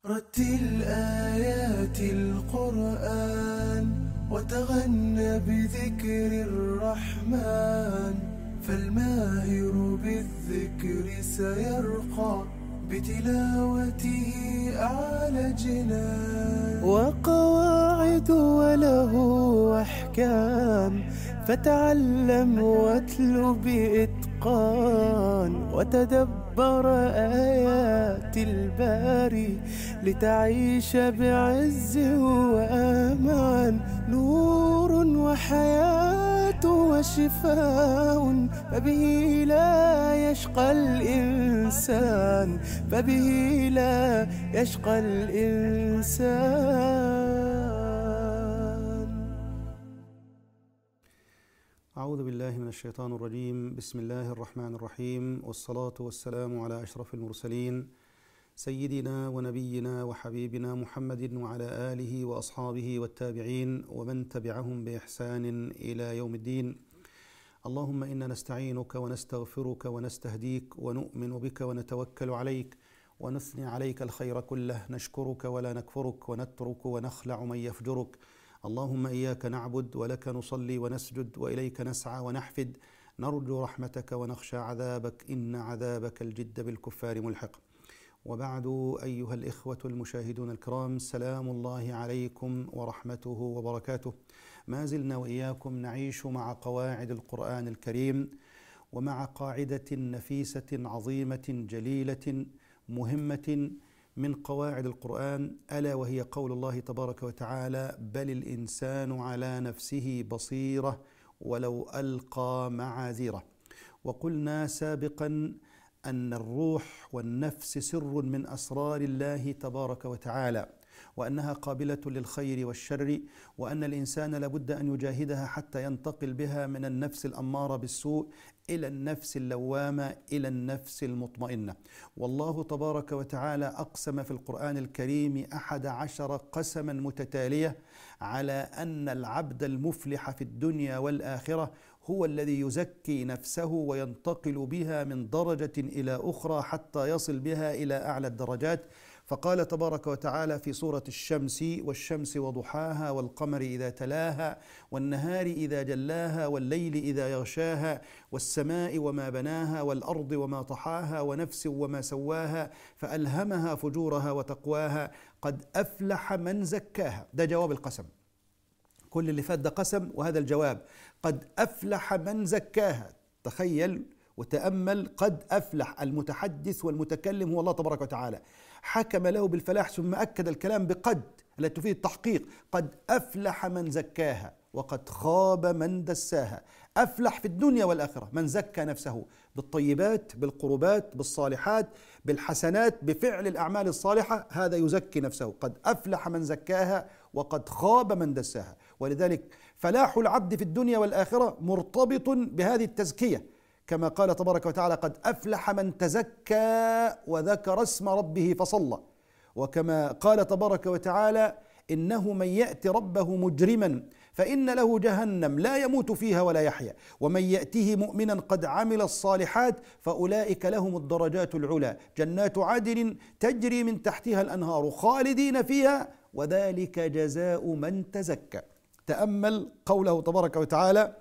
رتل آيات القرآن وتغنى بذكر الرحمن، فالماهر بالذكر سيرقى بتلاوته أعلى جنان. وقواعد وله أحكام، فتعلم واتل بإتقان، وتدبر آيات الباري لتعيش بعز وأمان. نور وحياة وشفاء، فبه لا يشقى الإنسان، فبه لا يشقى الإنسان. أعوذ بالله من الشيطان الرجيم. بسم الله الرحمن الرحيم، والصلاة والسلام على أشرف المرسلين سيدنا ونبينا وحبيبنا محمد وعلى آله وأصحابه والتابعين ومن تبعهم بإحسان إلى يوم الدين. اللهم إنا نستعينك ونستغفرك ونستهديك ونؤمن بك ونتوكل عليك ونثني عليك الخير كله، نشكرك ولا نكفرك ونترك ونخلع من يفجرك. اللهم إياك نعبد ولك نصلي ونسجد وإليك نسعى ونحفد، نرجو رحمتك ونخشى عذابك، إن عذابك الجد بالكفار ملحق. وبعد، أيها الإخوة المشاهدون الكرام، سلام الله عليكم ورحمته وبركاته. ما زلنا وإياكم نعيش مع قواعد القرآن الكريم، ومع قاعدة نفيسة عظيمة جليلة مهمة من قواعد القرآن، ألا وهي قول الله تبارك وتعالى: بل الإنسان على نفسه بصيرة ولو ألقى معاذيره. وقلنا سابقا أن الروح والنفس سر من أسرار الله تبارك وتعالى، وأنها قابلة للخير والشر، وأن الإنسان لابد أن يجاهدها حتى ينتقل بها من النفس الأمارة بالسوء إلى النفس اللوامة، إلى النفس المطمئنة. والله تبارك وتعالى أقسم في القرآن الكريم 11 قسما متتالية على أن العبد المفلح في الدنيا والآخرة هو الذي يزكي نفسه وينتقل بها من درجة إلى أخرى حتى يصل بها إلى أعلى الدرجات. فقال تبارك وتعالى في سورة الشمس: والشمس وضحاها، والقمر إذا تلاها، والنهار إذا جلاها، والليل إذا يغشاها، والسماء وما بناها، والأرض وما طحاها، ونفس وما سواها، فألهمها فجورها وتقواها، قد أفلح من زكاها. ده جواب القسم. كل اللي فات ده قسم، وهذا الجواب: قد أفلح من زكاها. تخيل وتأمل، قد أفلح، المتحدث والمتكلم هو الله تبارك وتعالى، حكم له بالفلاح ثم أكد الكلام بقد التي تفيد التحقيق. قد أفلح من زكاها وقد خاب من دساها. أفلح في الدنيا والآخرة من زكى نفسه بالطيبات، بالقربات، بالصالحات، بالحسنات، بفعل الأعمال الصالحة، هذا يزكي نفسه. قد أفلح من زكاها وقد خاب من دساها. ولذلك فلاح العبد في الدنيا والآخرة مرتبط بهذه التزكية، كما قال تبارك وتعالى: قد أفلح من تزكى وذكر اسم ربه فصلى. وكما قال تبارك وتعالى: إنه من يأت ربه مجرما فإن له جهنم لا يموت فيها ولا يحيا، ومن يأته مؤمنا قد عمل الصالحات فأولئك لهم الدرجات العلى، جنات عدن تجري من تحتها الأنهار خالدين فيها، وذلك جزاء من تزكى. تأمل قوله تبارك وتعالى: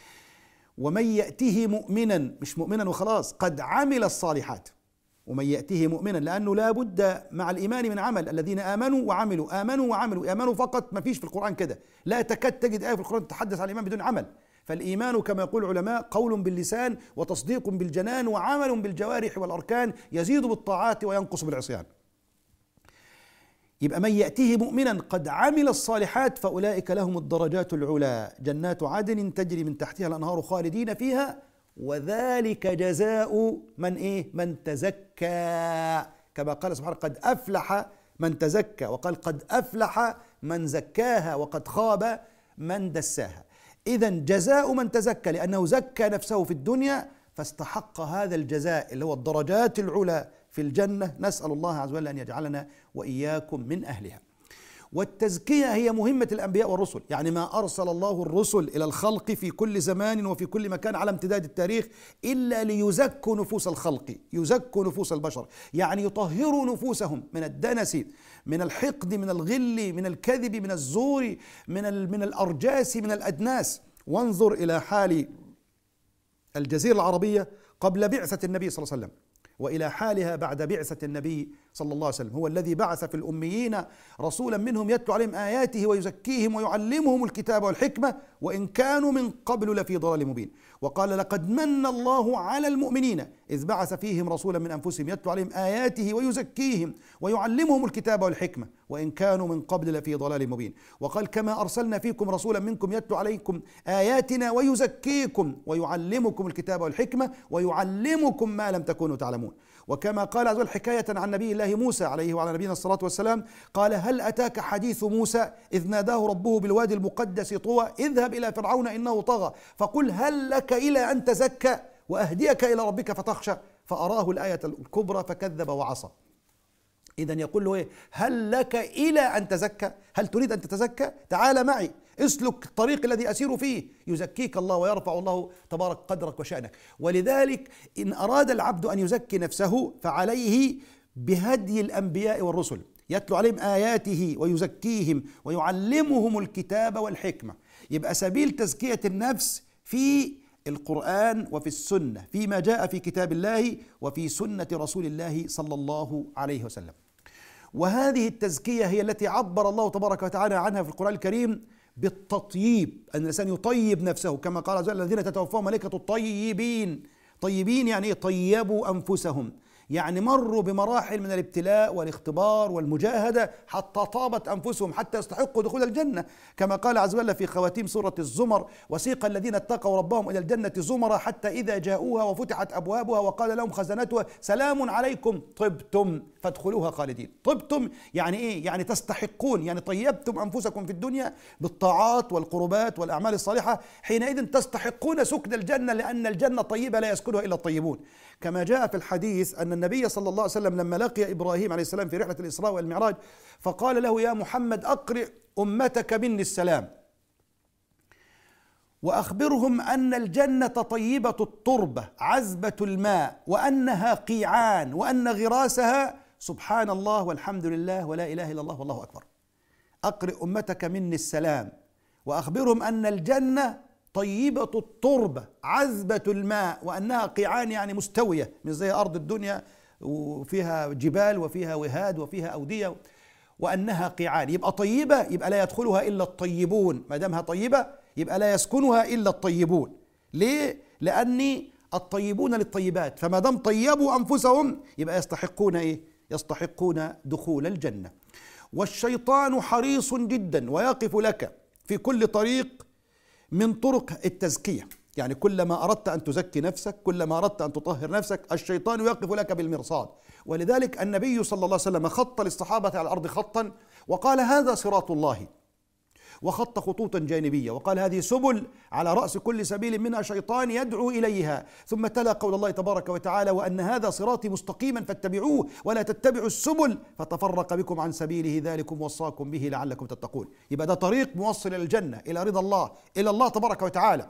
ومن يأته مؤمنا، مش مؤمنا وخلاص، قد عمل الصالحات. ومن يأته مؤمنا، لأنه لا بد مع الإيمان من عمل. الذين آمنوا وعملوا، آمنوا وعملوا، آمنوا فقط ما فيش في القرآن كده، لا تكاد تجد آية في القرآن تتحدث عن الإيمان بدون عمل. فالإيمان كما يقول العلماء قول باللسان وتصديق بالجنان وعمل بالجوارح والأركان، يزيد بالطاعات وينقص بالعصيان. يبقى من يأته مؤمنا قد عمل الصالحات فأولئك لهم الدرجات العلى، جنات عدن تجري من تحتها الأنهار خالدين فيها، وذلك جزاء من من تزكى. كما قال سبحانه: قد أفلح من تزكى، وقال: قد أفلح من زكاها، وقد خاب من دساها. إذن جزاء من تزكى، لأنه زكى نفسه في الدنيا فاستحق هذا الجزاء اللي هو الدرجات العلى في الجنة. نسأل الله عز وجل أن يجعلنا وإياكم من أهلها. والتزكية هي مهمة الأنبياء والرسل، يعني ما أرسل الله الرسل إلى الخلق في كل زمان وفي كل مكان على امتداد التاريخ إلا ليزكوا نفوس الخلق، يزكوا نفوس البشر، يعني يطهروا نفوسهم من الدنس، من الحقد، من الغل، من الكذب، من الزور، من الأرجاس، من الأدناس. وانظر إلى حال الجزيرة العربية قبل بعثة النبي صلى الله عليه وسلم، وإلى حالها بعد بعثة النبي صلى الله عليه وسلم. هو الذي بعث في الأميين رسولا منهم يتلو عليهم آياته ويزكيهم ويعلمهم الكتاب والحكمة وإن كانوا من قبل لفي ضلال مبين. وقال لقد من الله على المؤمنين إذ بعث فيهم رسولا من أنفسهم يتلو عليهم آياته ويزكيهم ويعلمهم الكتاب والحكمة وإن كانوا من قبل لفي ضلال مبين. وقال كما أرسلنا فيكم رسولا منكم يتلو عليكم آياتنا ويزكيكم ويعلمكم الكتاب والحكمة ويعلمكم ما لم تكونوا تعلمون. وكما قال عز وجل حكاية عن نبي الله موسى عليه وعلى نبينا الصلاة والسلام قال هل أتاك حديث موسى إذ ناداه ربه بالوادي المقدس طوى اذهب إلى فرعون إنه طغى فقل هل لك إلى أن تزكى وأهديك إلى ربك فتخشى فأراه الآية الكبرى فكذب وعصى. إذن يقول له إيه؟ هل لك إلى أن تزكى؟ هل تريد أن تتزكى؟ تعال معي اسلك الطريق الذي أسير فيه يزكيك الله ويرفع الله تبارك قدرك وشأنك. ولذلك إن أراد العبد أن يزكي نفسه فعليه بهدي الأنبياء والرسل يتلو عليهم آياته ويزكيهم ويعلمهم الكتاب والحكمة. يبقى سبيل تزكية النفس في القرآن وفي السنة فيما جاء في كتاب الله وفي سنة رسول الله صلى الله عليه وسلم. وهذه التزكية هي التي عبر الله تبارك وتعالى عنها في القرآن الكريم بالتطييب، أن الإنسان يطيب نفسه كما قال عز وجل الذين تتوفاهم ملائكة الطيبين. طيبين يعني إيه؟ طيبوا أنفسهم، يعني مروا بمراحل من الابتلاء والاختبار والمجاهدة حتى طابت أنفسهم حتى يستحقوا دخول الجنة، كما قال عز وجل في خواتيم سورة الزمر وسيق الذين اتقوا ربهم إلى الجنة زمرا حتى إذا جاءوها وفتحت أبوابها وقال لهم خزنتها سلام عليكم طبتم فادخلوها خالدين. طبتم يعني إيه؟ يعني تستحقون، يعني طيبتم أنفسكم في الدنيا بالطاعات والقربات والأعمال الصالحة، حينئذ تستحقون سكن الجنة لأن الجنة طيبة لا يسكنها إلا الطيبون. كما جاء في الحديث أن النبي صلى الله عليه وسلم لما لقي إبراهيم عليه السلام في رحلة الإسراء والمعراج فقال له يا محمد أقرئ أمتك مني السلام وأخبرهم أن الجنة طيبة التربة عذبة الماء وأنها قيعان وأن غراسها سبحان الله والحمد لله ولا إله إلا الله والله أكبر. أقرئ أمتك مني السلام وأخبرهم أن الجنة طيبة التربة عذبة الماء وأنها قيعان يعني مستوية مش زي أرض الدنيا وفيها جبال وفيها وهاد وفيها أودية، وأنها قيعان. يبقى طيبة يبقى لا يدخلها إلا الطيبون، ما دامها طيبة يبقى لا يسكنها إلا الطيبون. ليه؟ لأن الطيبون للطيبات، فما دام طيبوا أنفسهم يبقى يستحقون إيه؟ يستحقون دخول الجنة. والشيطان حريص جدا ويقف لك في كل طريق من طرق التزكية، يعني كلما أردت أن تزكي نفسك كلما أردت أن تطهر نفسك الشيطان يقف لك بالمرصاد. ولذلك النبي صلى الله عليه وسلم خط للصحابة على الأرض خطا وقال هذا صراط الله، وخط خطوطا جانبية وقال هذه سبل على رأس كل سبيل منها شيطان يدعو إليها، ثم تلا قول الله تبارك وتعالى وأن هذا صراطي مستقيما فاتبعوه ولا تتبعوا السبل فتفرق بكم عن سبيله ذلكم وصاكم به لعلكم تتقون. يبقى ده طريق موصل إلى الجنة إلى رضا الله إلى الله تبارك وتعالى.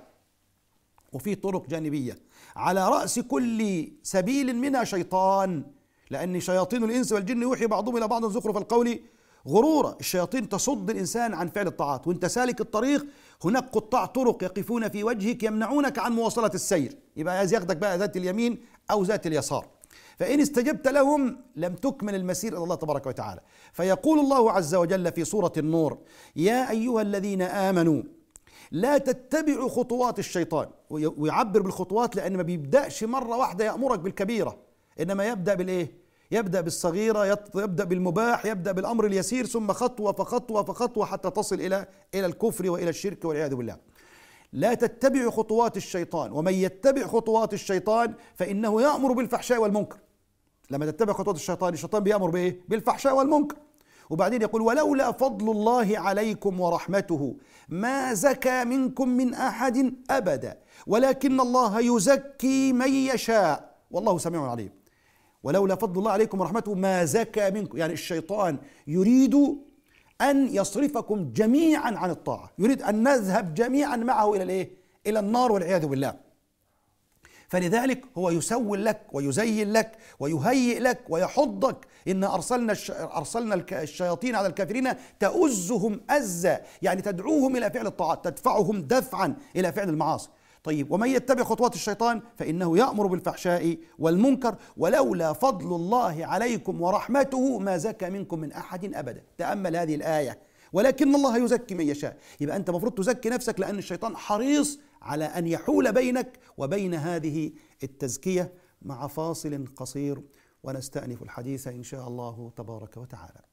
وفي طرق جانبية على رأس كل سبيل منها شيطان، لأن شياطين الإنس والجن يوحي بعضهم إلى بعض زخرف القول غرورا. الشياطين تصد الإنسان عن فعل الطاعات، وانت سالك الطريق هناك قطاع طرق يقفون في وجهك يمنعونك عن مواصلة السير، يبقى عايز ياخدك بقى ذات اليمين أو ذات اليسار، فإن استجبت لهم لم تكمل المسير إلى الله تبارك وتعالى. فيقول الله عز وجل في سورة النور يا أيها الذين آمنوا لا تتبعوا خطوات الشيطان، ويعبر بالخطوات لأن ما بيبدأش مرة واحدة يأمرك بالكبيرة، إنما يبدأ بالإيه؟ يبدأ بالصغيرة، يبدأ بالمباح، يبدأ بالأمر اليسير، ثم خطوة فخطوة فخطوة حتى تصل إلى الكفر وإلى الشرك والعياذ بالله. لا تتبعوا خطوات الشيطان ومن يتبع خطوات الشيطان فإنه يأمر بالفحشاء والمنكر. لما تتبع خطوات الشيطان بيأمر بإيه؟ بالفحشاء والمنكر. وبعدين يقول ولولا فضل الله عليكم ورحمته ما زكى منكم من أحد أبدا ولكن الله يزكي من يشاء والله سميع عليم. ولولا فضل الله عليكم ورحمته ما زكى منكم، يعني الشيطان يريد أن يصرفكم جميعا عن الطاعة، يريد أن نذهب جميعا معه إلى الإيه؟ إلى النار والعياذ بالله. فلذلك هو يسول لك ويزين لك ويهيئ لك ويحضك. إن أرسلنا الشياطين على الكافرين تؤزهم أزا، يعني تدعوهم إلى فعل الطاعات، تدفعهم دفعا إلى فعل المعاصي. طيب، ومن يتبع خطوات الشيطان فإنه يأمر بالفحشاء والمنكر ولولا فضل الله عليكم ورحمته ما زكى منكم من أحد أبدا. تأمل هذه الآية، ولكن الله يزكي من يشاء. يبقى أنت مفروض تزكي نفسك، لأن الشيطان حريص على أن يحول بينك وبين هذه التزكية. مع فاصل قصير ونستأنف الحديث إن شاء الله تبارك وتعالى.